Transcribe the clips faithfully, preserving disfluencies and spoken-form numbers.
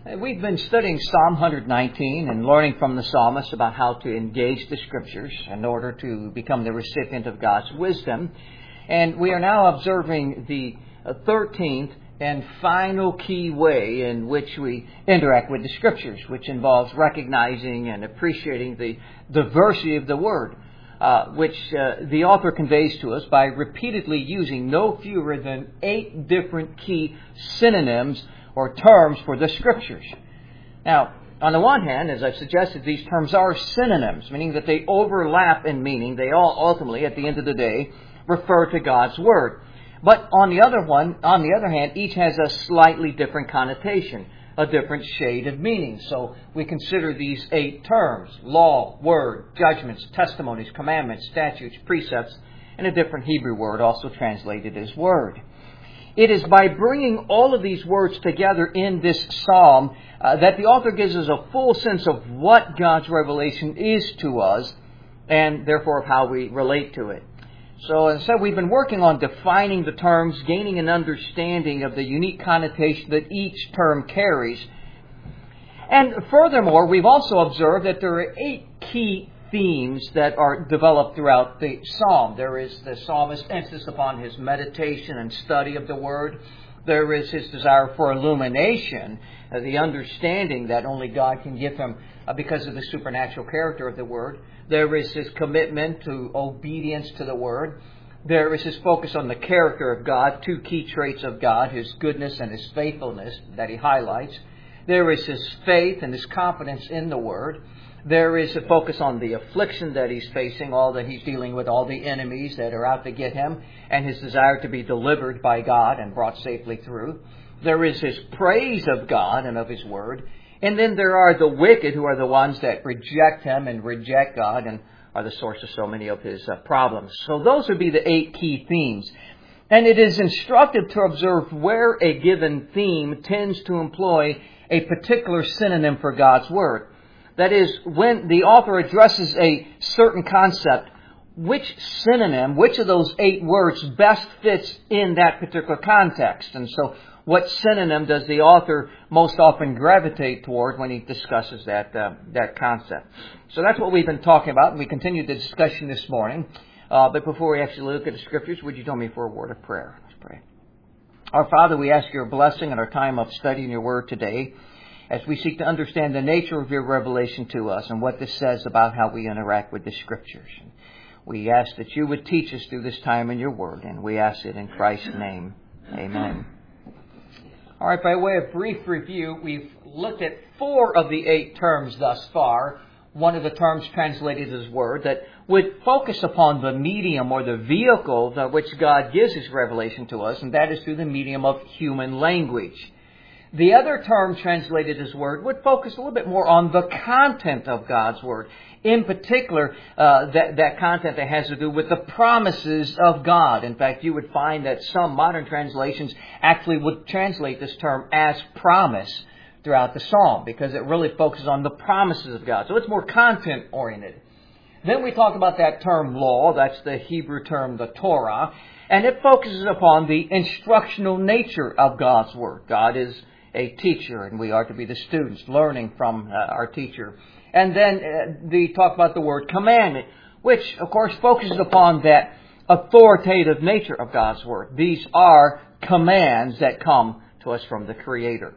We've been studying Psalm one nineteen and learning from the psalmist about how to engage the Scriptures in order to become the recipient of God's wisdom. And we are now observing the thirteenth and final key way in which we interact with the Scriptures, which involves recognizing and appreciating the diversity of the Word, uh, which uh, the author conveys to us by repeatedly using no fewer than eight different key synonyms or terms for the Scriptures. Now, on the one hand, as I've suggested, these terms are synonyms, meaning that they overlap in meaning. They all ultimately, at the end of the day, refer to God's Word. But on the other one, on the other hand, each has a slightly different connotation, a different shade of meaning. So we consider these eight terms: law, word, judgments, testimonies, commandments, statutes, precepts, and a different Hebrew word also translated as word. It is by bringing all of these words together in this psalm uh, that the author gives us a full sense of what God's revelation is to us, and therefore of how we relate to it. So, as I said, we've been working on defining the terms, gaining an understanding of the unique connotation that each term carries. And furthermore, we've also observed that there are eight key themes that are developed throughout the psalm. There is the psalmist's emphasis upon his meditation and study of the Word. There is his desire for illumination, uh, the understanding that only God can give him uh, because of the supernatural character of the Word. There is his commitment to obedience to the Word. There is his focus on the character of God, two key traits of God, his goodness and his faithfulness that he highlights. There is his faith and his confidence in the Word. There is a focus on the affliction that he's facing, all that he's dealing with, all the enemies that are out to get him, and his desire to be delivered by God and brought safely through. There is his praise of God and of His Word. And then there are the wicked, who are the ones that reject Him and reject God and are the source of so many of his uh, problems. So those would be the eight key themes. And it is instructive to observe where a given theme tends to employ a particular synonym for God's Word. That is, when the author addresses a certain concept, which synonym, which of those eight words best fits in that particular context? And so, what synonym does the author most often gravitate toward when he discusses that uh, that concept? So that's what we've been talking about, and we continue the discussion this morning. Uh, but before we actually look at the Scriptures, would you join me for a word of prayer? Let's pray. Our Father, we ask your blessing in our time of studying your Word today, as we seek to understand the nature of your revelation to us and what this says about how we interact with the Scriptures. We ask that you would teach us through this time in your Word, and we ask it in Christ's name. Amen. All right, by way of brief review, we've looked at four of the eight terms thus far. One of the terms translated as Word that would focus upon the medium or the vehicle by which God gives His revelation to us, and that is through the medium of human language. The other term translated as Word would focus a little bit more on the content of God's Word. In particular, uh, that, that content that has to do with the promises of God. In fact, you would find that some modern translations actually would translate this term as promise throughout the Psalm, because it really focuses on the promises of God. So it's more content-oriented. Then we talk about that term law. That's the Hebrew term, the Torah. And it focuses upon the instructional nature of God's Word. God is a teacher, and we are to be the students learning from uh, our teacher. And then uh, we talk about the word commandment, which, of course, focuses upon that authoritative nature of God's Word. These are commands that come to us from the Creator.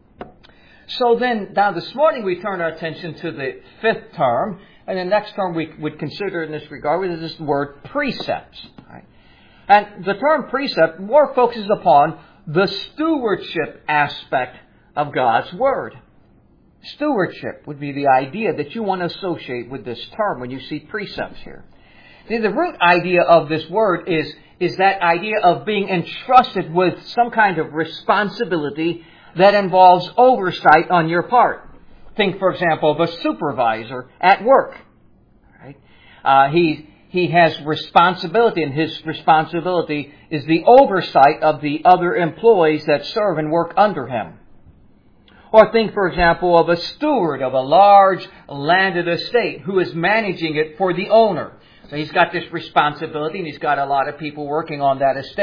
So then, now this morning we turn our attention to the fifth term, and the next term we would consider in this regard is this word precepts. Right? And the term precept more focuses upon the stewardship aspect of God's Word. Stewardship would be the idea that you want to associate with this term when you see precepts here. The, the root idea of this word is, is that idea of being entrusted with some kind of responsibility that involves oversight on your part. Think, for example, of a supervisor at work. Right? Uh, he He has responsibility, and his responsibility is the oversight of the other employees that serve and work under him. Or think, for example, of a steward of a large landed estate who is managing it for the owner. So he's got this responsibility, and he's got a lot of people working on that estate,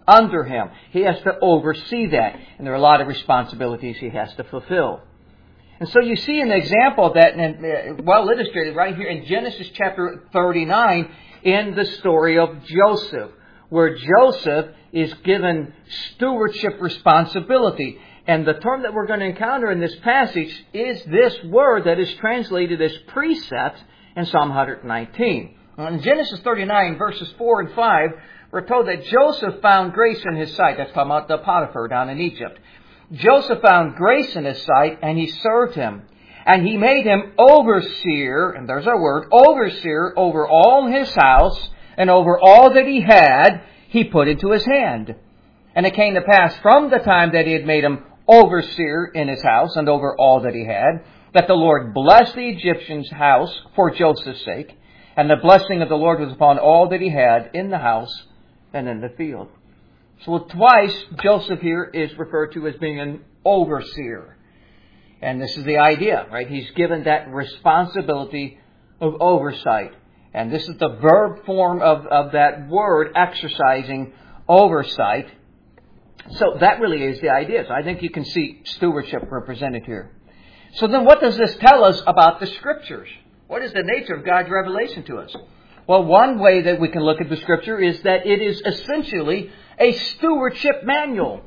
under him. He has to oversee that. And there are a lot of responsibilities he has to fulfill. And so you see an example of that, and well illustrated right here in Genesis chapter thirty-nine in the story of Joseph, where Joseph is given stewardship responsibility. And the term that we're going to encounter in this passage is this word that is translated as precept in Psalm one nineteen. In Genesis thirty-nine, verses four and five, we're told that Joseph found grace in his sight. That's talking about the Potiphar down in Egypt. Joseph found grace in his sight, and he served him. And he made him overseer, and there's our word, overseer over all his house, and over all that he had, he put into his hand. And it came to pass from the time that he had made him overseer in his house, and over all that he had, that the Lord blessed the Egyptian's house for Joseph's sake, and the blessing of the Lord was upon all that he had in the house and in the field. So twice, Joseph here is referred to as being an overseer. And this is the idea, right? He's given that responsibility of oversight. And this is the verb form of, of that word, exercising oversight. So that really is the idea. So I think you can see stewardship represented here. So then what does this tell us about the Scriptures? What is the nature of God's revelation to us? Well, one way that we can look at the Scripture is that it is essentially a stewardship manual.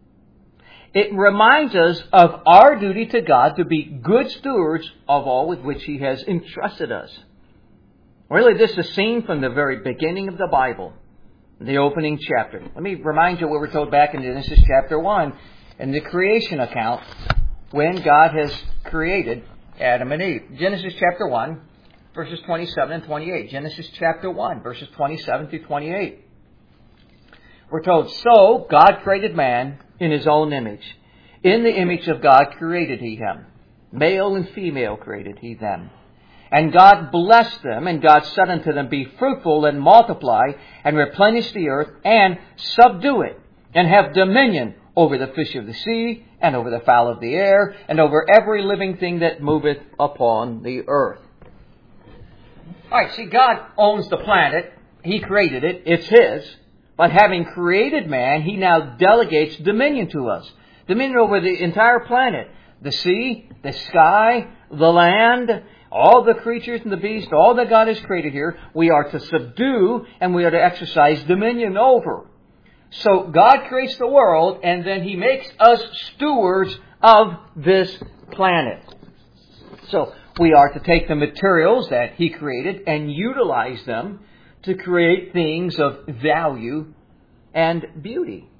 It reminds us of our duty to God to be good stewards of all with which He has entrusted us. Really, this is seen from the very beginning of the Bible, the opening chapter. Let me remind you what we're told back in Genesis chapter one, in the creation account, when God has created Adam and Eve. Genesis chapter one, verses twenty-seven and twenty-eight. Genesis chapter one, verses twenty-seven through twenty-eight. We're told, so God created man in His own image. In the image of God created He him. Male and female created He them. And God blessed them, and God said unto them, be fruitful and multiply, and replenish the earth, and subdue it, and have dominion over the fish of the sea, and over the fowl of the air, and over every living thing that moveth upon the earth. All right, see, God owns the planet. He created it. It's His. But having created man, He now delegates dominion to us. Dominion over the entire planet. The sea, the sky, the land, all the creatures and the beasts, all that God has created here, we are to subdue and we are to exercise dominion over. So God creates the world, and then He makes us stewards of this planet. So we are to take the materials that He created and utilize them to create things of value and beauty.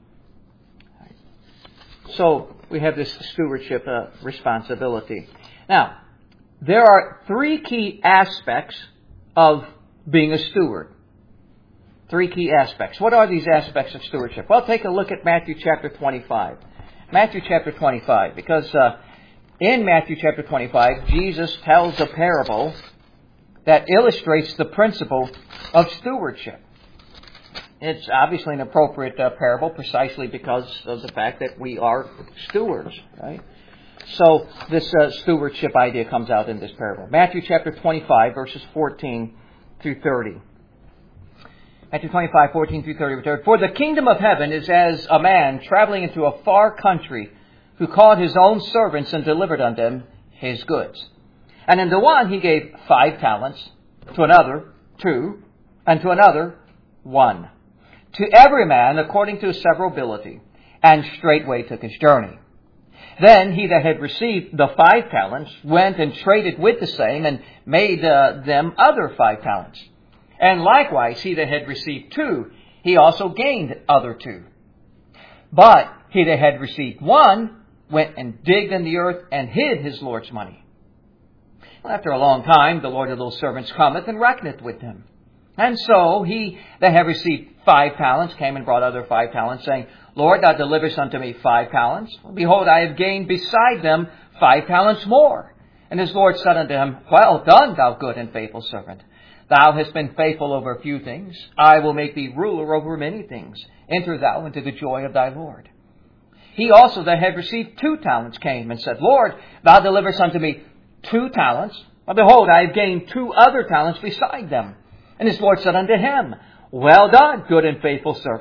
So we have this stewardship uh, responsibility. Now, there are three key aspects of being a steward. Three key aspects. What are these aspects of stewardship? Well, take a look at Matthew chapter twenty-five. Matthew chapter twenty-five, because uh, in Matthew chapter twenty-five, Jesus tells a parable that illustrates the principle of stewardship. It's obviously an appropriate uh, parable precisely because of the fact that we are stewards, right? So this uh, stewardship idea comes out in this parable. Matthew chapter twenty-five, verses fourteen through thirty. Matthew twenty-five, fourteen through thirty. For the kingdom of heaven is as a man traveling into a far country, who called his own servants and delivered unto them his goods. And unto one he gave five talents, to another two, and to another one, to every man according to his several ability, and straightway took his journey. Then he that had received the five talents went and traded with the same, and made uh, them other five talents. And likewise he that had received two, he also gained other two. But he that had received one went and digged in the earth and hid his Lord's money. Well, after a long time, the Lord of those servants cometh and reckoneth with them. And so he that had received five talents came and brought other five talents, saying, Lord, thou deliverest unto me five talents. Behold, I have gained beside them five talents more. And his Lord said unto him, Well done, thou good and faithful servant. Thou hast been faithful over a few things. I will make thee ruler over many things. Enter thou into the joy of thy Lord. He also that had received two talents came and said, Lord, thou deliverest unto me two talents. But behold, I have gained two other talents beside them. And his Lord said unto him, Well done, good and faithful servant.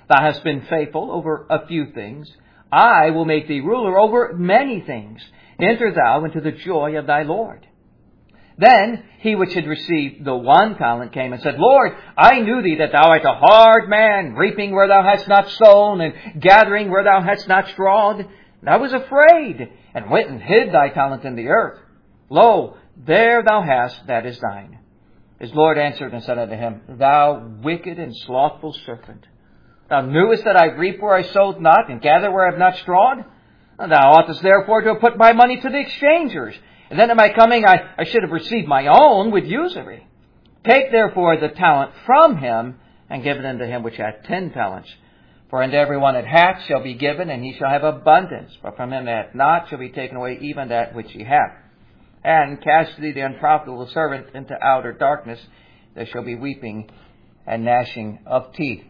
Thou hast been faithful over a few things. I will make thee ruler over many things. Enter thou into the joy of thy Lord. Then he which had received the one talent came and said, Lord, I knew thee that thou art a hard man, reaping where thou hast not sown, and gathering where thou hast not strawed. And I was afraid, and went and hid thy talent in the earth. Lo, there thou hast that is thine. His Lord answered and said unto him, Thou wicked and slothful serpent, thou knewest that I reap where I sowed not, and gather where I have not strawed? Thou oughtest therefore to have put my money to the exchangers, and then at my coming I, I should have received my own with usury. Take therefore the talent from him, and give it unto him which hath ten talents. For unto every one that hath shall be given, and he shall have abundance. But from him that hath not shall be taken away even that which he hath. And cast thee the unprofitable servant into outer darkness. There shall be weeping and gnashing of teeth.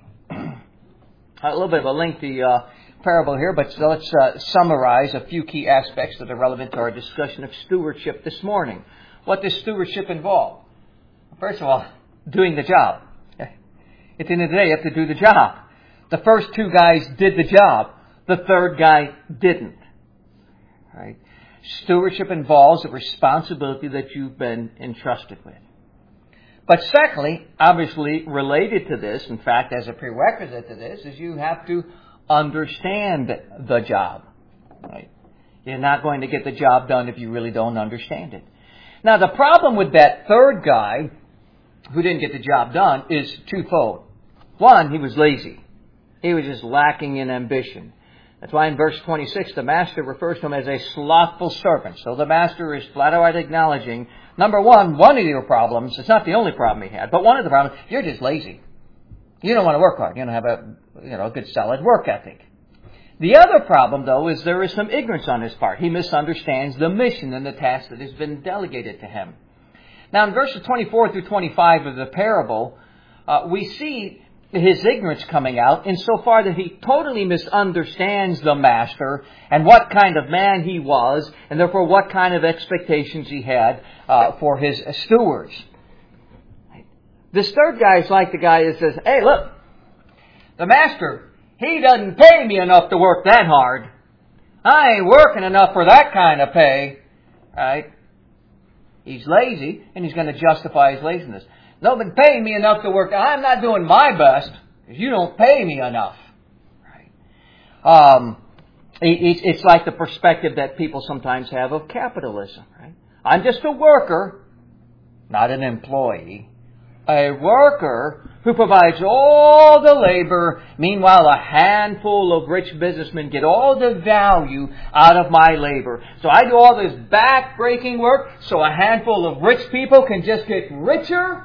A little bit of a lengthy uh, parable here, but so let's uh, summarize a few key aspects that are relevant to our discussion of stewardship this morning. What does stewardship involve? First of all, doing the job. At the end of the day, you have to do the job. The first two guys did the job. The third guy didn't. Right? Stewardship involves a responsibility that you've been entrusted with. But secondly, obviously related to this, in fact, as a prerequisite to this, is you have to understand the job. Right? You're not going to get the job done if you really don't understand it. Now, the problem with that third guy who didn't get the job done is twofold. One, he was lazy. He was just lacking in ambition. That's why in verse twenty-six, the master refers to him as a slothful servant. So the master is flat out acknowledging, number one, one of your problems, it's not the only problem he had, but one of the problems, you're just lazy. You don't want to work hard. You don't have a, you know, a good solid work ethic. The other problem, though, is there is some ignorance on his part. He misunderstands the mission and the task that has been delegated to him. Now, in verses twenty-four through twenty-five of the parable, uh, we see his ignorance coming out insofar that he totally misunderstands the master and what kind of man he was, and therefore what kind of expectations he had uh, for his stewards. This third guy is like the guy that says, hey, look, the master, he doesn't pay me enough to work that hard. I ain't working enough for that kind of pay. Right? He's lazy, and he's going to justify his laziness. Nobody's paying me enough to work. I'm not doing my best because you don't pay me enough. Right? Um, it, it's like the perspective that people sometimes have of capitalism. Right? I'm just a worker, not an employee. A worker who provides all the labor. Meanwhile, a handful of rich businessmen get all the value out of my labor. So I do all this back-breaking work so a handful of rich people can just get richer.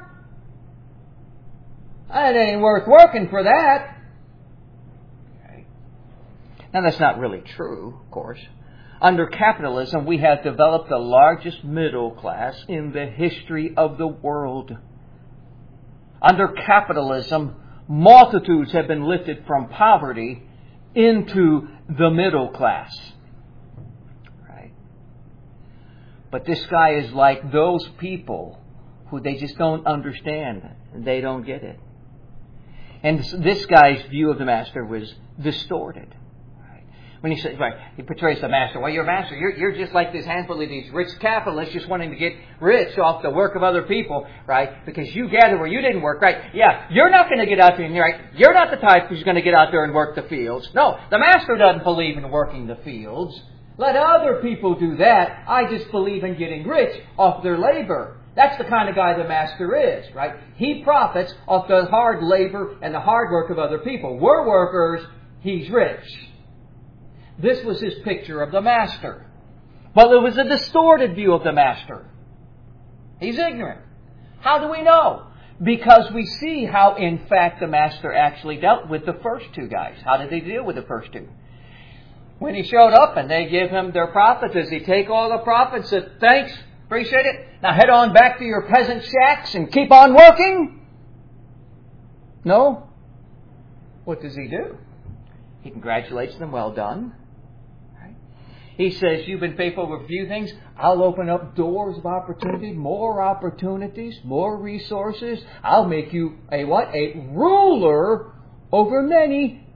It ain't worth working for that. Okay. Now, that's not really true, of course. Under capitalism, we have developed the largest middle class in the history of the world. Under capitalism, multitudes have been lifted from poverty into the middle class. Right? But this guy is like those people who they just don't understand. They don't get it. And this guy's view of the master was distorted. Right? When he says, right, he portrays the master, well, you're a master. You're, you're just like this handful of these rich capitalists just wanting to get rich off the work of other people, right? Because you gather where you didn't work, right? Yeah, you're not going to get out there and right. You're not the type who's going to get out there and work the fields. No, the master doesn't believe in working the fields. Let other people do that. I just believe in getting rich off their labor. That's the kind of guy the master is, right? He profits off the hard labor and the hard work of other people. We're workers. He's rich. This was his picture of the master. Well, it was a distorted view of the master. He's ignorant. How do we know? Because we see how, in fact, the master actually dealt with the first two guys. How did he deal with the first two? When he showed up and they give him their profit, does he take all the profits and say, thanks, appreciate it, now head on back to your peasant shacks and keep on working? No. What does he do? He congratulates them, well done. Right? He says, you've been faithful with a few things. I'll open up doors of opportunity, more opportunities, more resources. I'll make you a what? A ruler over many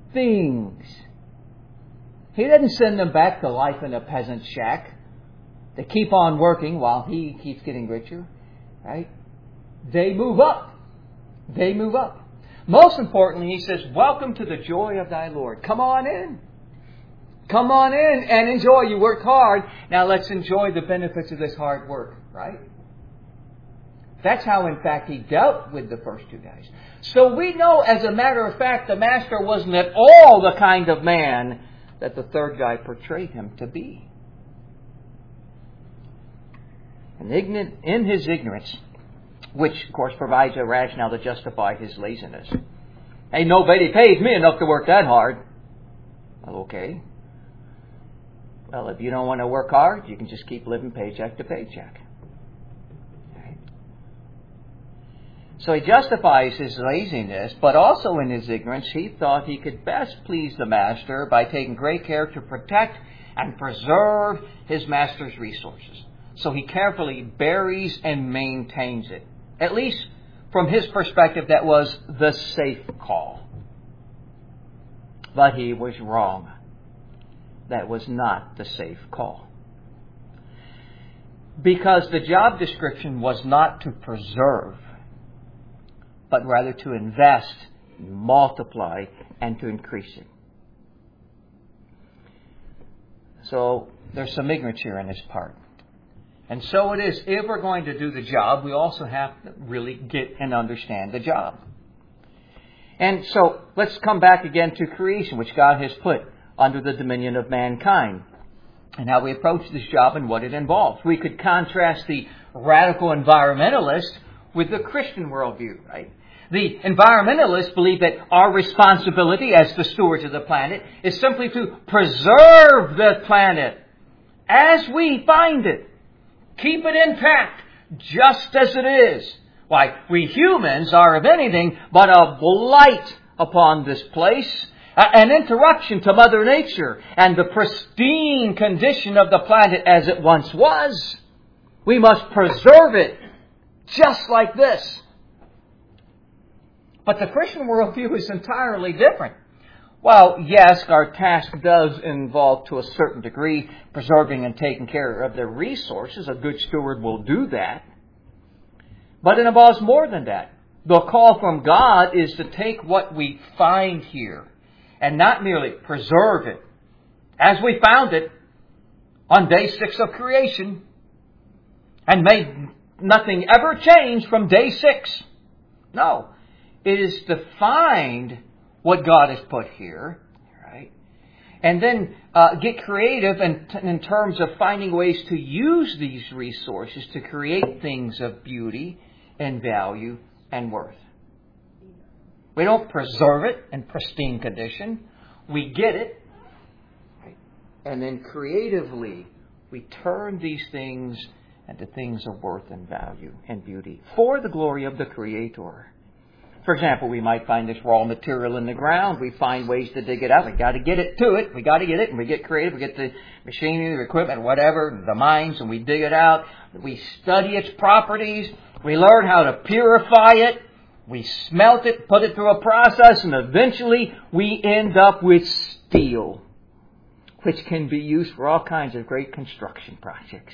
things. He doesn't send them back to life in a peasant shack to keep on working while he keeps getting richer. Right? They move up. They move up. Most importantly, he says, welcome to the joy of thy Lord. Come on in. Come on in and enjoy. You worked hard. Now let's enjoy the benefits of this hard work. Right? That's how, in fact, he dealt with the first two guys. So we know, as a matter of fact, the master wasn't at all the kind of man that the third guy portrayed him to be. And ignorant, in his ignorance, which, of course, provides a rationale to justify his laziness. Hey, nobody pays me enough to work that hard. Well, okay. Well, if you don't want to work hard, you can just keep living paycheck to paycheck. So he justifies his laziness, but also in his ignorance, he thought he could best please the master by taking great care to protect and preserve his master's resources. So he carefully buries and maintains it. At least from his perspective, that was the safe call. But he was wrong. That was not the safe call. Because the job description was not to preserve, but rather to invest, multiply, and to increase it. So there's some ignorance here in this part. And so it is, if we're going to do the job, we also have to really get and understand the job. And so let's come back again to creation, which God has put under the dominion of mankind, and how we approach this job and what it involves. We could contrast the radical environmentalist with the Christian worldview, right? The environmentalists believe that our responsibility as the stewards of the planet is simply to preserve the planet as we find it. Keep it intact, just as it is. Why, we humans are, if anything, but a blight upon this place, an interruption to Mother Nature and the pristine condition of the planet as it once was. We must preserve it, just like this. But the Christian worldview is entirely different. Well, yes, our task does involve, to a certain degree, preserving and taking care of their resources. A good steward will do that. But it involves more than that. The call from God is to take what we find here and not merely preserve it as we found it on day six of creation, and may nothing ever change from day six. No. It is to find what God has put here, right? And then uh, get creative in, in terms of finding ways to use these resources to create things of beauty and value and worth. We don't preserve it in pristine condition. We get it, right? And then creatively we turn these things into things of worth and value and beauty for the glory of the Creator. For example, we might find this raw material in the ground. We find ways to dig it out. We got to get it to it. We got to get it, and we get creative. We get the machinery, the equipment, whatever, the mines, and we dig it out. We study its properties. We learn how to purify it. We smelt it, put it through a process, and eventually we end up with steel, which can be used for all kinds of great construction projects.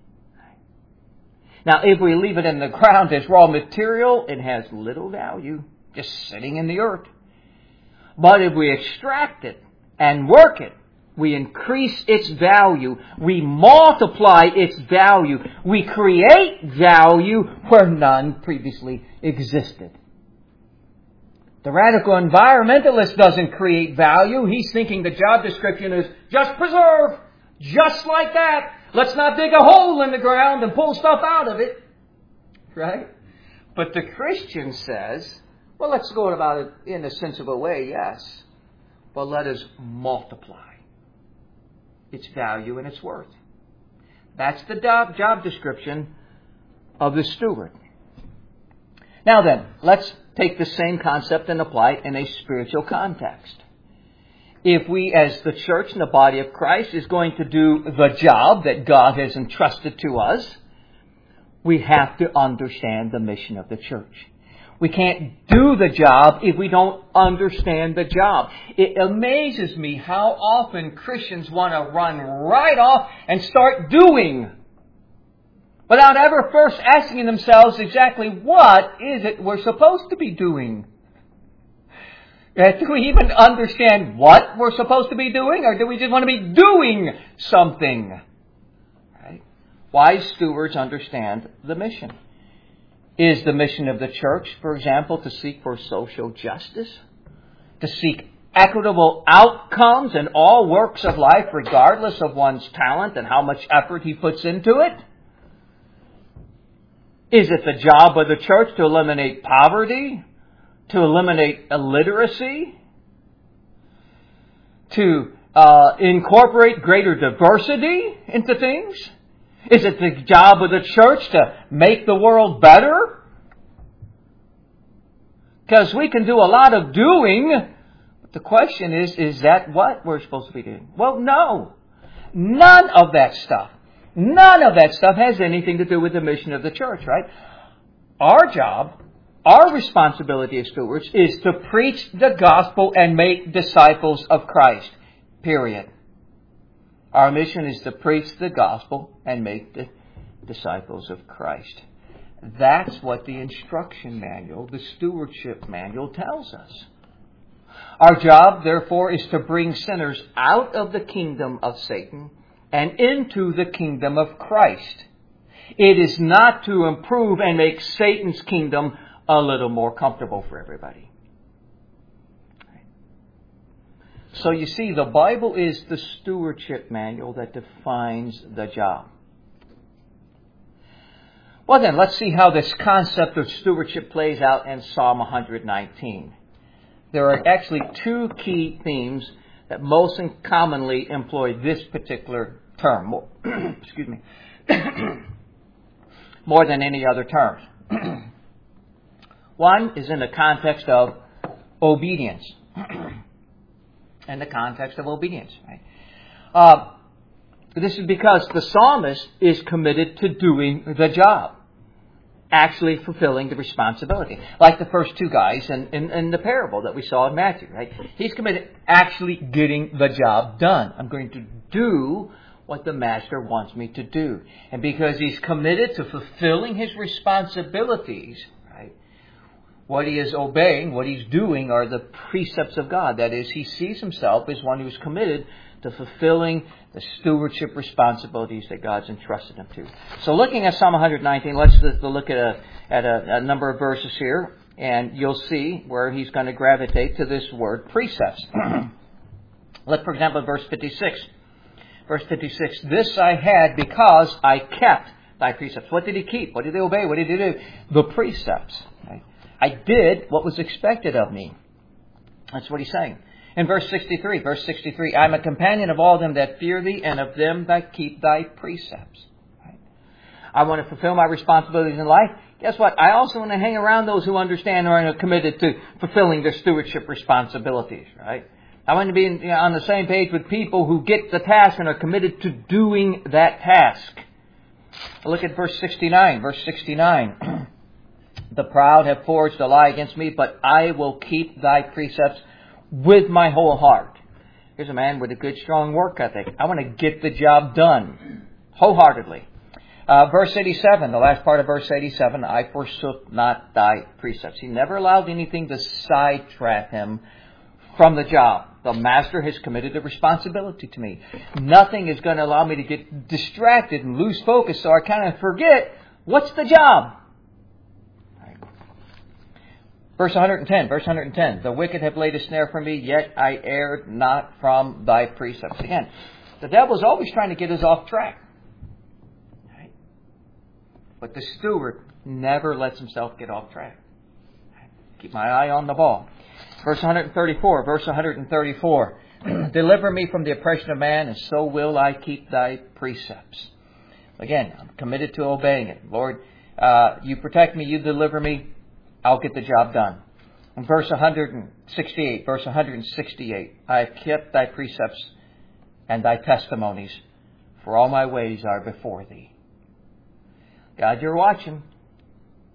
Now, if we leave it in the ground as raw material, it has little value, just sitting in the earth. But if we extract it and work it, we increase its value. We multiply its value. We create value where none previously existed. The radical environmentalist doesn't create value. He's thinking the job description is just preserve, just like that. Let's not dig a hole in the ground and pull stuff out of it. Right? But the Christian says, well, let's go about it in a sensible way, yes. But let us multiply its value and its worth. That's the job description of the steward. Now then, let's take the same concept and apply it in a spiritual context. If we, as the church and the body of Christ, is going to do the job that God has entrusted to us, we have to understand the mission of the church. We can't do the job if we don't understand the job. It amazes me how often Christians want to run right off and start doing without ever first asking themselves exactly what is it we're supposed to be doing. Do we even understand what we're supposed to be doing, or do we just want to be doing something? Right? Wise stewards understand the mission. Is the mission of the church, for example, to seek for social justice? To seek equitable outcomes in all works of life, regardless of one's talent and how much effort he puts into it? Is it the job of the church to eliminate poverty? To eliminate illiteracy? To uh, incorporate greater diversity into things? Is it the job of the church to make the world better? Because we can do a lot of doing. But the question is, is that what we're supposed to be doing? Well, no. None of that stuff. None of that stuff has anything to do with the mission of the church, right? Our job, our responsibility as stewards, is to preach the gospel and make disciples of Christ. Period. Our mission is to preach the gospel and make the disciples of Christ. That's what the instruction manual, the stewardship manual, tells us. Our job, therefore, is to bring sinners out of the kingdom of Satan and into the kingdom of Christ. It is not to improve and make Satan's kingdom a little more comfortable for everybody. So you see, the Bible is the stewardship manual that defines the job. Well then, let's see how this concept of stewardship plays out in Psalm one nineteen. There are actually two key themes that most commonly employ this particular term. Excuse me. More than any other term. One is in the context of obedience. In the context of obedience. Right? Uh, this is because the psalmist is committed to doing the job. Actually fulfilling the responsibility. Like the first two guys in, in, in the parable that we saw in Matthew. Right? He's committed actually getting the job done. I'm going to do what the master wants me to do. And because he's committed to fulfilling his responsibilities, right, what he is obeying, what he's doing are the precepts of God. That is, he sees himself as one who's committed to fulfilling the stewardship responsibilities that God's entrusted him to. So looking at Psalm one nineteen, let's look at a, at a, a number of verses here, and you'll see where he's going to gravitate to this word precepts. Look, for example, at verse fifty-six. Verse fifty-six, this I had because I kept thy precepts. What did he keep? What did he obey? What did he do? The precepts. Right? I did what was expected of me. That's what he's saying. In verse sixty-three, verse sixty-three, I am a companion of all them that fear thee and of them that keep thy precepts. Right? I want to fulfill my responsibilities in life. Guess what? I also want to hang around those who understand or are committed to fulfilling their stewardship responsibilities. Right? I want to be in, you know, on the same page with people who get the task and are committed to doing that task. Look at verse sixty-nine. Verse sixty-nine. The proud have forged a lie against me, but I will keep thy precepts with my whole heart. Here's a man with a good, strong work ethic. I want to get the job done wholeheartedly. Uh, verse eighty-seven, the last part of verse eighty-seven, I forsook not thy precepts. He never allowed anything to sidetrack him from the job. The master has committed a responsibility to me. Nothing is going to allow me to get distracted and lose focus so I kind of forget what's the job. Right. Verse one ten, verse one ten, the wicked have laid a snare for me, yet I erred not from thy precepts. Again, the devil's always trying to get us off track. Right. But the steward never lets himself get off track. Keep my eye on the ball. Verse one thirty-four, verse one thirty-four. Deliver me from the oppression of man, and so will I keep thy precepts. Again, I'm committed to obeying it. Lord, uh, you protect me, you deliver me, I'll get the job done. In verse one sixty-eight, verse one sixty-eight, I have kept thy precepts and thy testimonies, for all my ways are before thee. God, you're watching.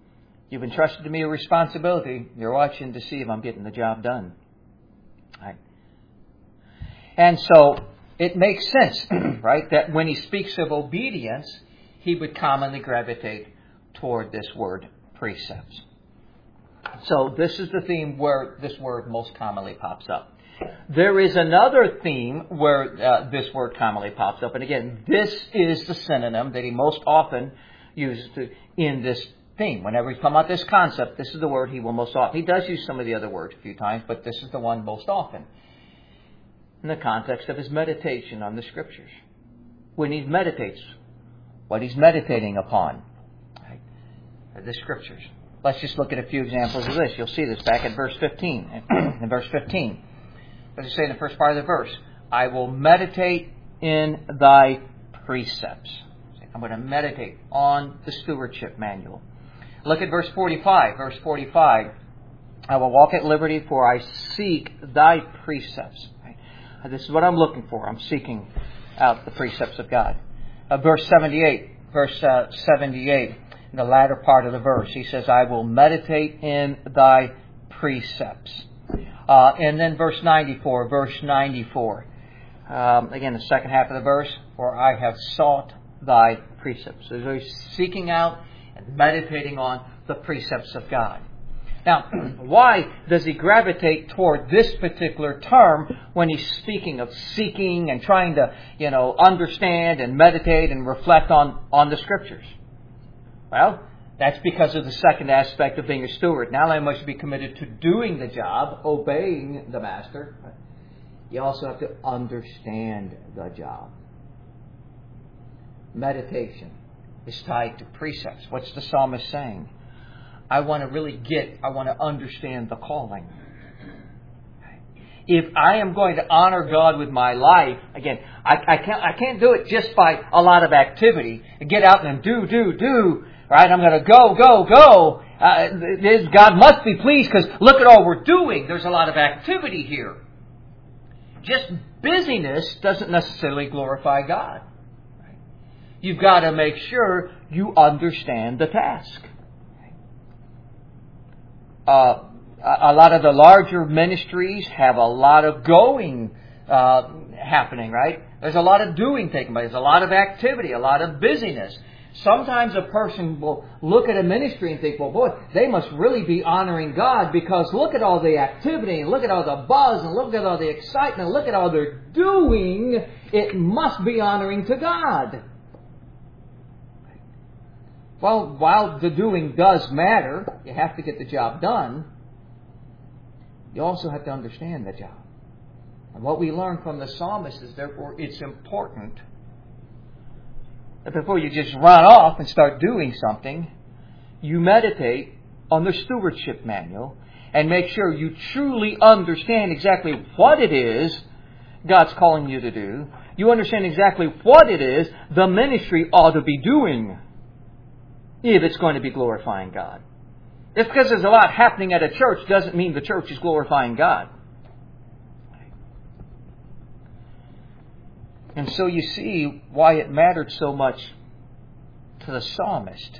You've entrusted to me a responsibility. You're watching to see if I'm getting the job done. Right? And so it makes sense, right, that when he speaks of obedience, he would commonly gravitate toward this word precepts. So this is the theme where this word most commonly pops up. There is another theme where uh, this word commonly pops up. And again, this is the synonym that he most often uses to, in this theme. Whenever he's talking about this concept, this is the word he will most often. He does use some of the other words a few times, but this is the one most often. In the context of his meditation on the Scriptures. When he meditates, what he's meditating upon. Right? The Scriptures. Let's just look at a few examples of this. You'll see this back at verse fifteen. In verse fifteen. What does it say in the first part of the verse? I will meditate in thy precepts. I'm going to meditate on the stewardship manual. Look at verse forty-five. Verse forty-five. I will walk at liberty, for I seek thy precepts. Right? This is what I'm looking for. I'm seeking out the precepts of God. Uh, verse seventy-eight. Verse uh, seventy-eight. In the latter part of the verse, he says, I will meditate in thy precepts. Uh, and then verse ninety-four, verse ninety-four. Um, again, the second half of the verse, for I have sought thy precepts. So he's seeking out and meditating on the precepts of God. Now, why does he gravitate toward this particular term when he's speaking of seeking and trying to, you know, understand and meditate and reflect on, on the Scriptures? Well, that's because of the second aspect of being a steward. Not only must you be committed to doing the job, obeying the master, you also have to understand the job. Meditation is tied to precepts. What's the psalmist saying? I want to really get, I want to understand the calling. If I am going to honor God with my life, again, I, I can't I can't do it just by a lot of activity. Get out and do, do, do. Right? I'm going to go, go, go. Uh, this, God must be pleased because look at all we're doing. There's a lot of activity here. Just busyness doesn't necessarily glorify God. Right? You've got to make sure you understand the task. Uh, a lot of the larger ministries have a lot of going uh, happening, right? There's a lot of doing taking place. There's a lot of activity, a lot of busyness. Sometimes a person will look at a ministry and think, well, boy, they must really be honoring God because look at all the activity and look at all the buzz and look at all the excitement, look at all they're doing. It must be honoring to God. Well, while the doing does matter, you have to get the job done, you also have to understand the job. And what we learn from the psalmist is, therefore, it's important that before you just run off and start doing something, you meditate on the stewardship manual and make sure you truly understand exactly what it is God's calling you to do. You understand exactly what it is the ministry ought to be doing if it's going to be glorifying God. Just because there's a lot happening at a church doesn't mean the church is glorifying God. And so you see why it mattered so much to the psalmist.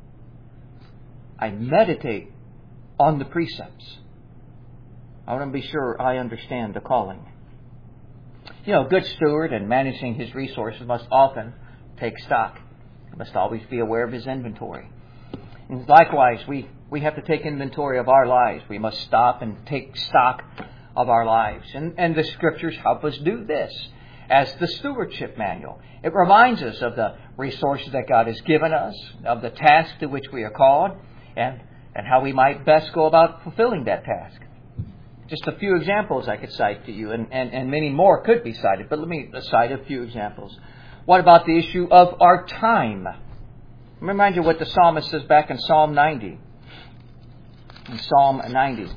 I meditate on the precepts. I want to be sure I understand the calling. You know, a good steward in managing his resources must often take stock. He must always be aware of his inventory. And likewise, we, we have to take inventory of our lives. We must stop and take stock of our lives. And, and the Scriptures help us do this as the stewardship manual. It reminds us of the resources that God has given us, of the task to which we are called, and, and how we might best go about fulfilling that task. Just a few examples I could cite to you, and, and, and many more could be cited, but let me cite a few examples. What about the issue of our time? Let me remind you what the psalmist says back in Psalm ninety. In Psalm ninety.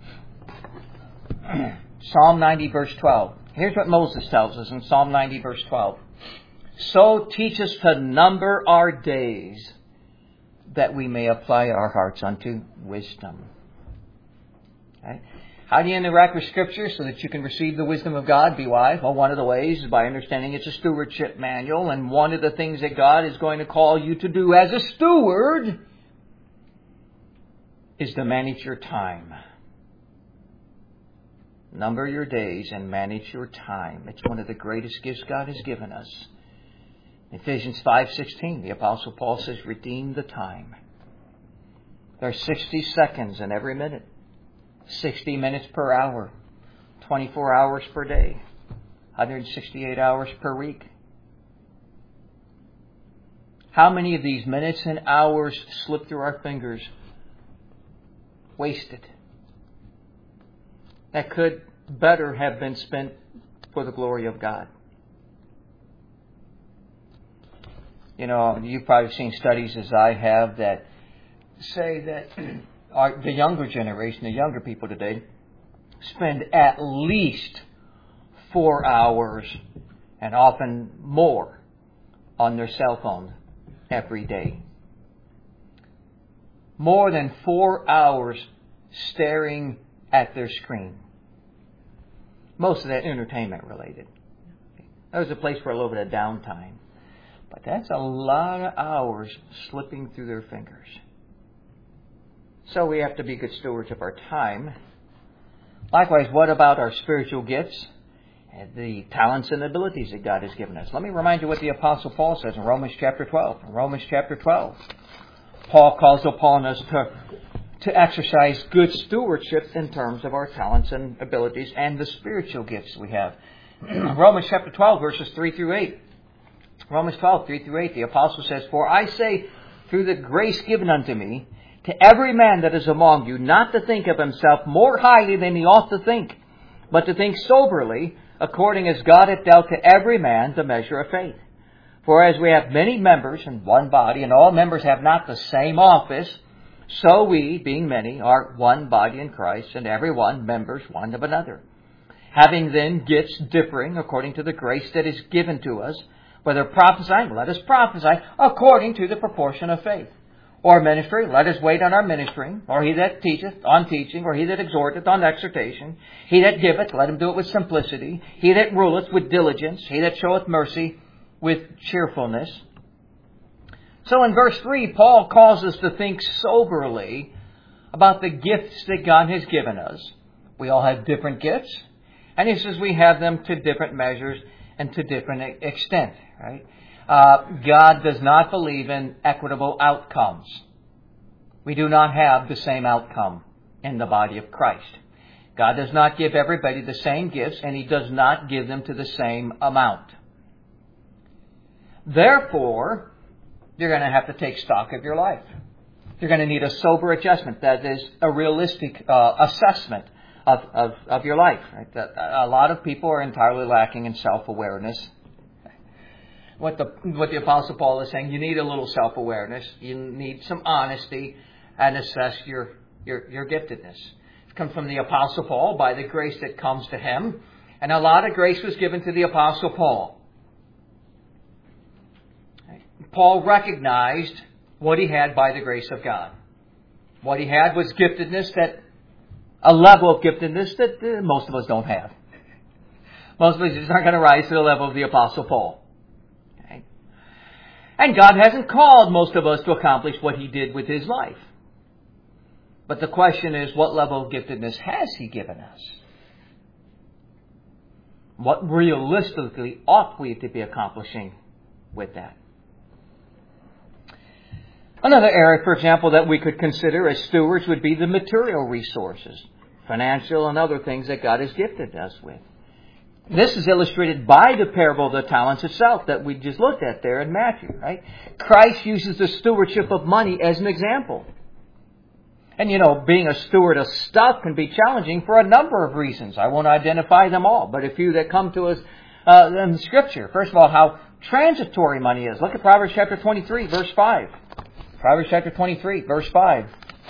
Psalm ninety, verse twelve. Here's what Moses tells us in Psalm ninety, verse twelve. So teach us to number our days, that we may apply our hearts unto wisdom. Okay? How do you interact with Scripture so that you can receive the wisdom of God, be wise? Well, one of the ways is by understanding it's a stewardship manual, and one of the things that God is going to call you to do as a steward is to manage your time. Number your days and manage your time. It's one of the greatest gifts God has given us. Ephesians five sixteen, the Apostle Paul says, redeem the time. There are sixty seconds in every minute, sixty minutes per hour, twenty-four hours per day, one hundred sixty-eight hours per week. How many of these minutes and hours slip through our fingers? Wasted. That could better have been spent for the glory of God. You know, you've probably seen studies as I have that say that our, the younger generation, the younger people today, spend at least four hours and often more on their cell phone every day. More than four hours staring at their screen. Most of that entertainment related. There's a place for a little bit of downtime. But that's a lot of hours slipping through their fingers. So we have to be good stewards of our time. Likewise, what about our spiritual gifts? And the talents and abilities that God has given us. Let me remind you what the Apostle Paul says in Romans chapter twelve. In Romans chapter twelve, Paul calls upon us to, to exercise good stewardship in terms of our talents and abilities and the spiritual gifts we have. Romans chapter twelve, verses three through eight. Romans twelve, three through eight, the Apostle says, For I say, through the grace given unto me, to every man that is among you, not to think of himself more highly than he ought to think, but to think soberly, according as God hath dealt to every man the measure of faith. For as we have many members in one body, and all members have not the same office, so we, being many, are one body in Christ, and every one members one of another. Having then gifts differing according to the grace that is given to us, whether prophesying, let us prophesy according to the proportion of faith. Or ministry, let us wait on our ministering. Or he that teacheth, on teaching. Or he that exhorteth, on exhortation. He that giveth, let him do it with simplicity. He that ruleth, with diligence. He that showeth mercy, with cheerfulness. So in verse three, Paul calls us to think soberly about the gifts that God has given us. We all have different gifts. And he says we have them to different measures and to different extent, right? Uh, God does not believe in equitable outcomes. We do not have the same outcome in the body of Christ. God does not give everybody the same gifts, and He does not give them to the same amount. Therefore, you're going to have to take stock of your life. You're going to need a sober adjustment. That is a realistic uh, assessment of, of, of your life. Right? That a lot of people are entirely lacking in self-awareness. What the what the Apostle Paul is saying, you need a little self-awareness. You need some honesty and assess your, your, your giftedness. It comes from the Apostle Paul by the grace that comes to him. And a lot of grace was given to the Apostle Paul. Paul recognized what he had by the grace of God. What he had was giftedness, that a level of giftedness that uh, most of us don't have. Most of us just aren't going to rise to the level of the Apostle Paul. Okay? And God hasn't called most of us to accomplish what He did with His life. But the question is, what level of giftedness has He given us? What realistically ought we to be accomplishing with that? Another area, for example, that we could consider as stewards would be the material resources, financial and other things that God has gifted us with. This is illustrated by the parable of the talents itself that we just looked at there in Matthew, right? Christ uses the stewardship of money as an example. And, you know, being a steward of stuff can be challenging for a number of reasons. I won't identify them all, but a few that come to us uh, in Scripture. First of all, how transitory money is. Look at Proverbs chapter twenty-three, verse five. Proverbs chapter twenty-three, verse five.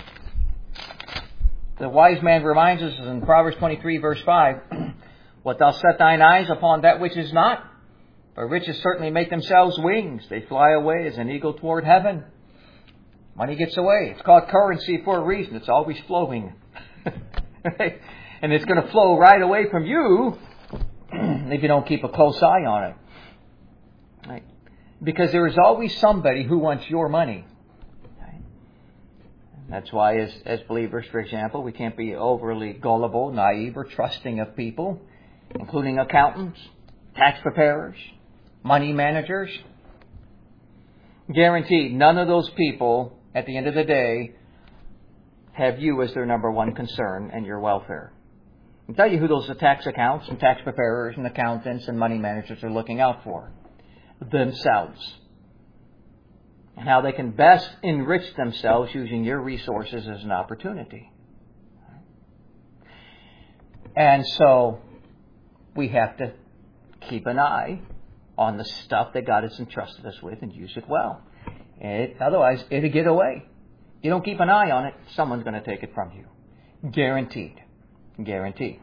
The wise man reminds us in Proverbs twenty-three, verse five, What thou set thine eyes upon that which is not, for riches certainly make themselves wings. They fly away as an eagle toward heaven. Money gets away. It's called currency for a reason. It's always flowing. And it's going to flow right away from you if you don't keep a close eye on it. Right? Because there is always somebody who wants your money. That's why as, as believers, for example, we can't be overly gullible, naive, or trusting of people, including accountants, tax preparers, money managers. Guaranteed, none of those people, at the end of the day, have you as their number one concern and your welfare. I'll tell you who those tax accounts and tax preparers and accountants and money managers are looking out for. Themselves. And how they can best enrich themselves using your resources as an opportunity. And so we have to keep an eye on the stuff that God has entrusted us with and use it well. It, otherwise, it'll get away. You don't keep an eye on it, someone's going to take it from you. Guaranteed. Guaranteed.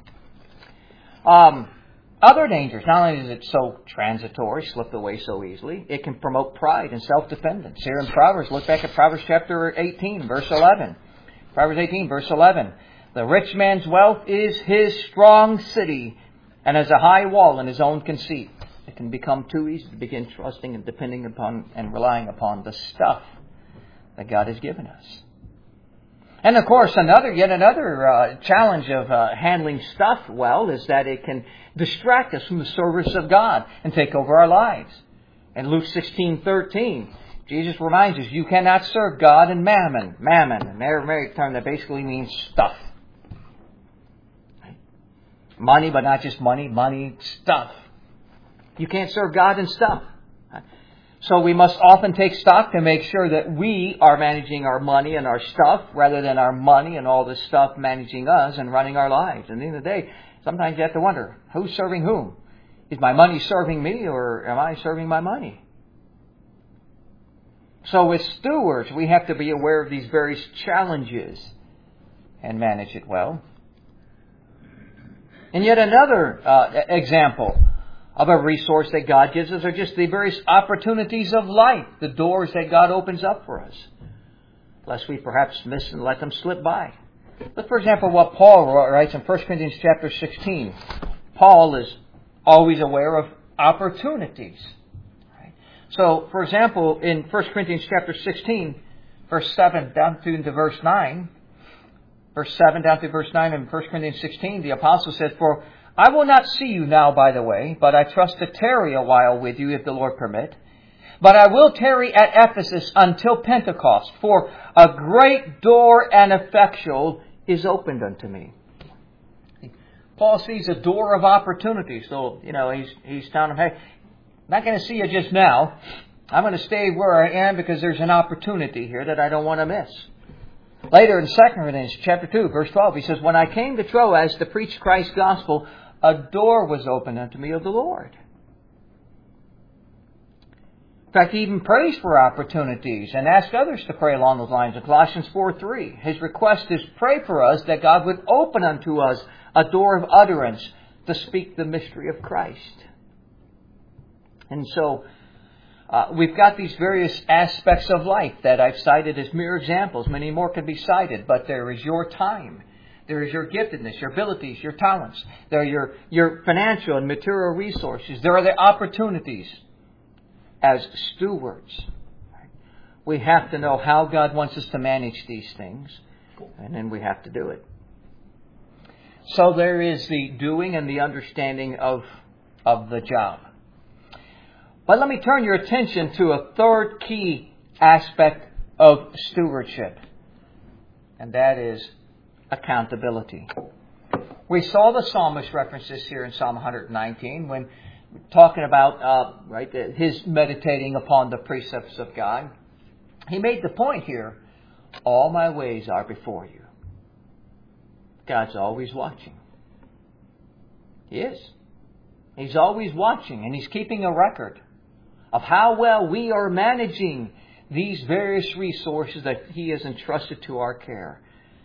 Um, other dangers. Not only is it so transitory, slipped away so easily, it can promote pride and self-dependence. Here in Proverbs, look back at Proverbs chapter eighteen, verse eleven. Proverbs eighteen, verse eleven. The rich man's wealth is his strong city, and as a high wall in his own conceit. It can become too easy to begin trusting and depending upon and relying upon the stuff that God has given us. And of course, another yet another uh, challenge of uh, handling stuff well is that it can distract us from the service of God and take over our lives. In Luke sixteen thirteen, Jesus reminds us, you cannot serve God and mammon. Mammon, an Aramaic term that basically means stuff. Money, but not just money, money, stuff. You can't serve God and stuff. So we must often take stock to make sure that we are managing our money and our stuff rather than our money and all this stuff managing us and running our lives. And at the end of the day, sometimes you have to wonder, who's serving whom? Is my money serving me or am I serving my money? So as stewards, we have to be aware of these various challenges and manage it well. And yet another uh, example of a resource that God gives us are just the various opportunities of life, the doors that God opens up for us, lest we perhaps miss and let them slip by. But for example, what Paul writes in First Corinthians chapter sixteen, Paul is always aware of opportunities. So, for example, in First Corinthians chapter sixteen, verse seven down to into verse nine, verse seven down to verse nine in First Corinthians sixteen, the apostle says, "For I will not see you now by the way, but I trust to tarry a while with you if the Lord permit. But I will tarry at Ephesus until Pentecost, for a great door and effectual is opened unto me." Paul sees a door of opportunity. So, you know, he's he's telling him, hey, I'm not going to see you just now. I'm going to stay where I am because there's an opportunity here that I don't want to miss. Later in Second Corinthians chapter two, verse twelve, he says, "When I came to Troas to preach Christ's gospel, a door was opened unto me of the Lord." In fact, he even prays for opportunities and asks others to pray along those lines. In Colossians four three, his request is, pray for us that God would open unto us a door of utterance to speak the mystery of Christ. And so, uh, we've got these various aspects of life that I've cited as mere examples. Many more can be cited, but there is your time. There is your giftedness, your abilities, your talents. There are your, your financial and material resources. There are the opportunities. As stewards, we have to know how God wants us to manage these things, and then we have to do it. So there is the doing and the understanding of, of the job. But let me turn your attention to a third key aspect of stewardship, and that is accountability. We saw the psalmist references here in Psalm one nineteen when talking about uh, right his meditating upon the precepts of God. He made the point here, all my ways are before you. God's always watching. He is. He's always watching, and He's keeping a record of how well we are managing these various resources that He has entrusted to our care.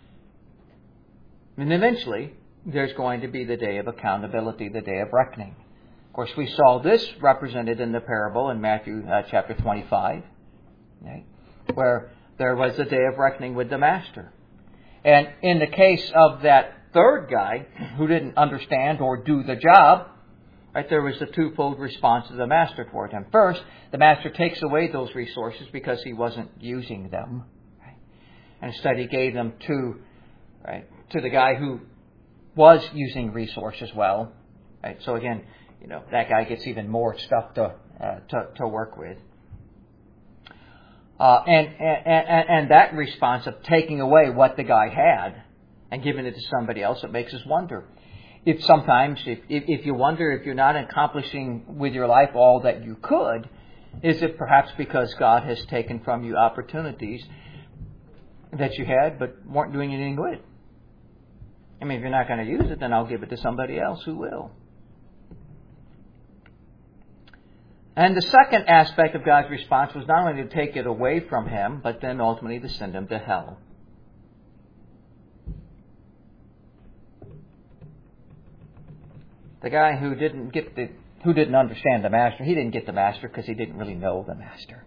And eventually, there's going to be the day of accountability, the day of reckoning. Of course, we saw this represented in the parable in Matthew uh, chapter twenty-five, okay, where there was a day of reckoning with the master. And in the case of that third guy who didn't understand or do the job, right, there was a twofold response of the master toward him. First, the master takes away those resources because he wasn't using them. Right? And instead he gave them to, right, to the guy who was using resources well. Right? So again, you know, that guy gets even more stuff to uh, to, to work with. Uh, and, and and that response of taking away what the guy had and giving it to somebody else, it makes us wonder. If sometimes, if, if, if you wonder if you're not accomplishing with your life all that you could, is it perhaps because God has taken from you opportunities that you had but weren't doing anything with? I mean, if you're not going to use it, then I'll give it to somebody else who will. And the second aspect of God's response was not only to take it away from him, but then ultimately to send him to hell. The guy who didn't get the, who didn't understand the master, he didn't get the master because he didn't really know the master.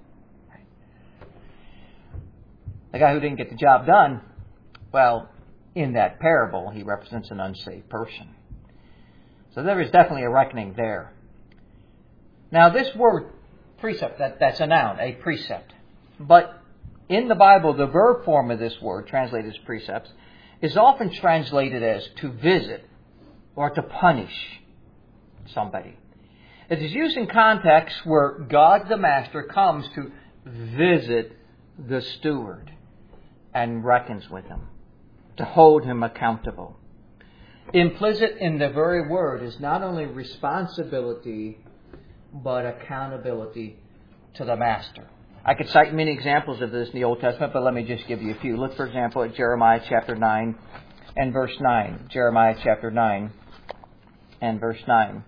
The guy who didn't get the job done, well, in that parable, he represents an unsaved person. So there is definitely a reckoning there. Now, this word precept, that, that's a noun, a precept. But in the Bible, the verb form of this word, translated as precepts, is often translated as to visit or to punish somebody. It is used in contexts where God the Master comes to visit the steward and reckons with him, to hold him accountable. Implicit in the very word is not only responsibility, but accountability to the master. I could cite many examples of this in the Old Testament, but let me just give you a few. Look, for example, at Jeremiah chapter nine and verse nine. Jeremiah chapter nine and verse nine.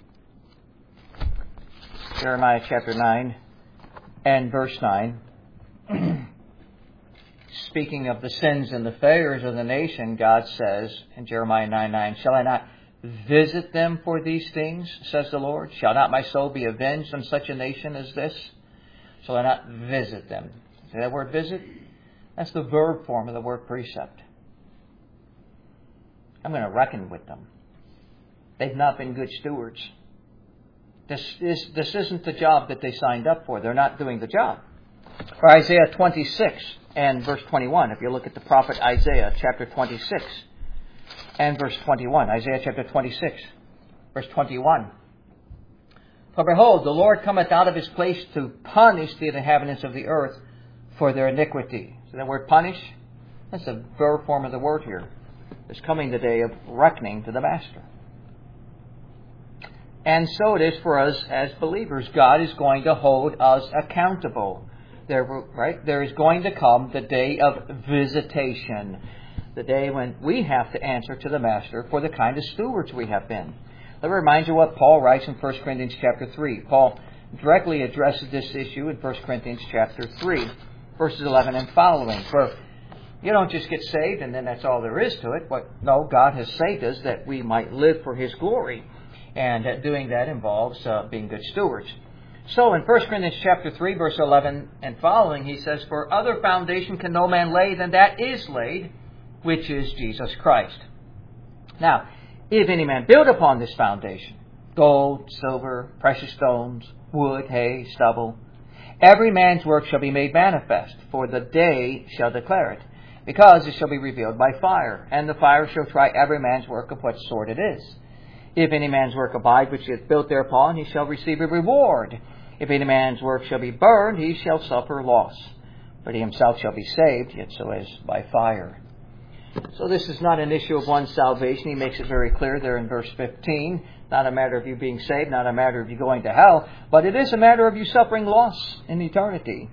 Jeremiah chapter nine and verse nine. Speaking of the sins and the failures of the nation, God says in Jeremiah nine nine, "Shall I not visit them for these things, says the Lord? Shall not my soul be avenged on such a nation as this? Shall I not visit them?" See that word visit? That's the verb form of the word precept. I'm going to reckon with them. They've not been good stewards. This, is, this isn't the job that they signed up for. They're not doing the job. For Isaiah twenty-six and verse twenty-one, if you look at the prophet Isaiah chapter twenty-six and verse twenty-one, Isaiah chapter twenty-six, verse twenty-one. "For behold, the Lord cometh out of his place to punish the inhabitants of the earth for their iniquity." So that word punish, that's the verb form of the word here. There's coming the day of reckoning to the master. And so it is for us as believers. God is going to hold us accountable. There, right? There is going to come the day of visitation. The day when we have to answer to the master for the kind of stewards we have been. Let me remind you what Paul writes in First Corinthians chapter three. Paul directly addresses this issue in First Corinthians chapter three, verses eleven and following. For you don't just get saved and then that's all there is to it. But no, God has saved us that we might live for his glory. And uh, doing that involves uh, being good stewards. So in First Corinthians chapter three, verse eleven and following, he says, "For other foundation can no man lay than that is laid, which is Jesus Christ. Now, if any man build upon this foundation, gold, silver, precious stones, wood, hay, stubble, every man's work shall be made manifest, for the day shall declare it, because it shall be revealed by fire, and the fire shall try every man's work of what sort it is. If any man's work abide which he hath built thereupon, he shall receive a reward. If any man's work shall be burned, he shall suffer loss. But he himself shall be saved, yet so as by fire." So this is not an issue of one's salvation. He makes it very clear there in verse fifteen. Not a matter of you being saved, not a matter of you going to hell, but it is a matter of you suffering loss in eternity.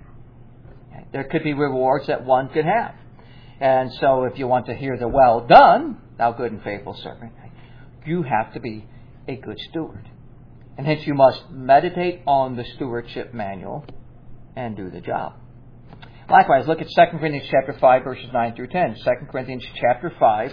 There could be rewards that one could have. And so if you want to hear the "well done, thou good and faithful servant," you have to be a good steward. And hence you must meditate on the stewardship manual and do the job. Likewise, look at Second Corinthians chapter five, verses nine through ten. Second Corinthians chapter five,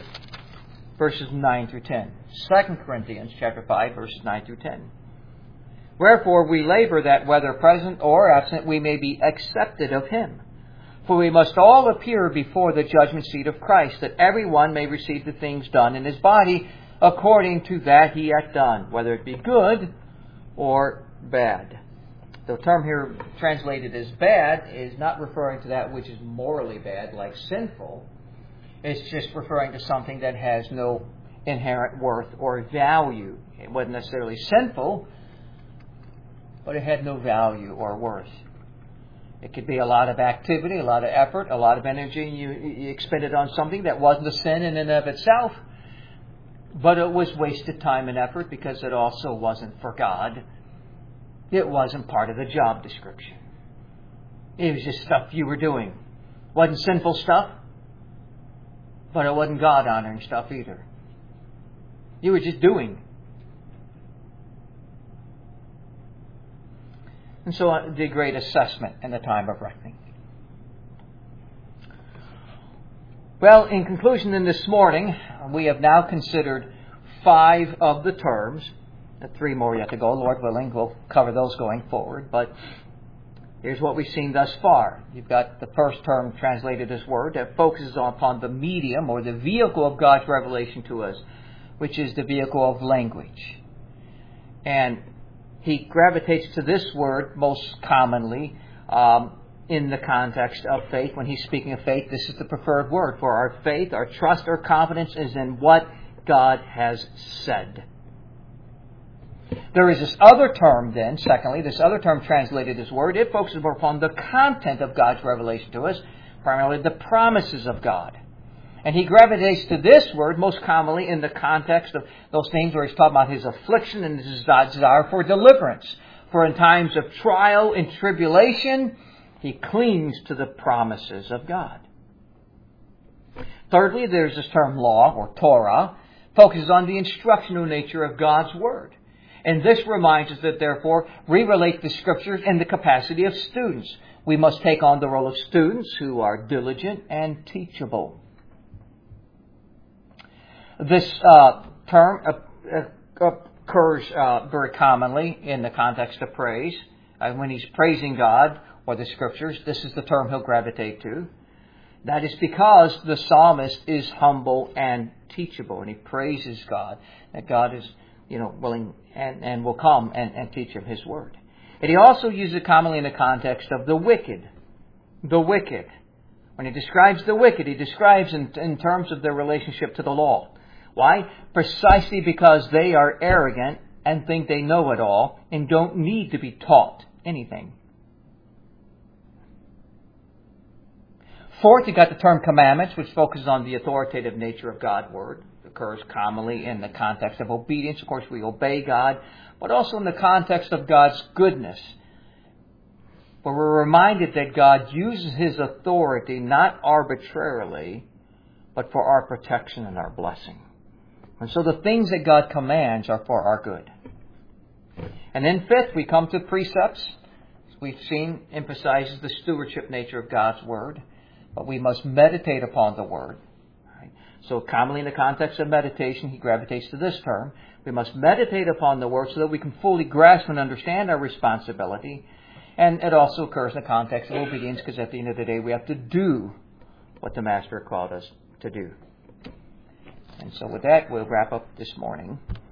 verses nine through ten. Second Corinthians chapter five, verses nine through ten. "Wherefore we labor that whether present or absent we may be accepted of him. For we must all appear before the judgment seat of Christ, that every one may receive the things done in his body according to that he hath done, whether it be good or bad." The term here translated as bad is not referring to that which is morally bad, like sinful. It's just referring to something that has no inherent worth or value. It wasn't necessarily sinful, but it had no value or worth. It could be a lot of activity, a lot of effort, a lot of energy you, you expended on something that wasn't a sin in and of itself, but it was wasted time and effort because it also wasn't for God. It wasn't part of the job description. It was just stuff you were doing. It wasn't sinful stuff, but it wasn't God-honoring stuff either. You were just doing. And so I did great assessment in the time of reckoning. Well, in conclusion, in this morning, we have now considered five of the terms. Three more yet to go. Lord willing, we'll cover those going forward. But here's what we've seen thus far. You've got the first term translated as word that focuses upon the medium or the vehicle of God's revelation to us, which is the vehicle of language. And he gravitates to this word most commonly um, in the context of faith. When he's speaking of faith, this is the preferred word. For our faith, our trust, our confidence is in what God has said. There is this other term then, secondly, this other term translated as word. It focuses more upon the content of God's revelation to us, primarily the promises of God. And he gravitates to this word most commonly in the context of those things where he's talking about his affliction and his desire for deliverance. For in times of trial and tribulation, he clings to the promises of God. Thirdly, there's this term law or Torah, focuses on the instructional nature of God's Word. And this reminds us that, therefore, we relate the Scriptures in the capacity of students. We must take on the role of students who are diligent and teachable. This uh, term uh, occurs uh, very commonly in the context of praise. Uh, when he's praising God or the Scriptures, this is the term he'll gravitate to. That is because the psalmist is humble and teachable, and he praises God, that God is you know, willing and, and will come and, and teach him His Word. And he also uses it commonly in the context of the wicked. The wicked. When he describes the wicked, he describes in, in terms of their relationship to the law. Why? Precisely because they are arrogant and think they know it all and don't need to be taught anything. Fourth, you got the term commandments, which focuses on the authoritative nature of God's Word. Occurs commonly in the context of obedience. Of course, we obey God, but also in the context of God's goodness. But we're reminded that God uses His authority not arbitrarily, but for our protection and our blessing. And so the things that God commands are for our good. And then fifth, we come to precepts. As we've seen, emphasizes the stewardship nature of God's Word. But we must meditate upon the Word. So commonly in the context of meditation, he gravitates to this term. We must meditate upon the Word so that we can fully grasp and understand our responsibility. And it also occurs in the context of obedience because at the end of the day, we have to do what the Master called us to do. And so with that, we'll wrap up this morning.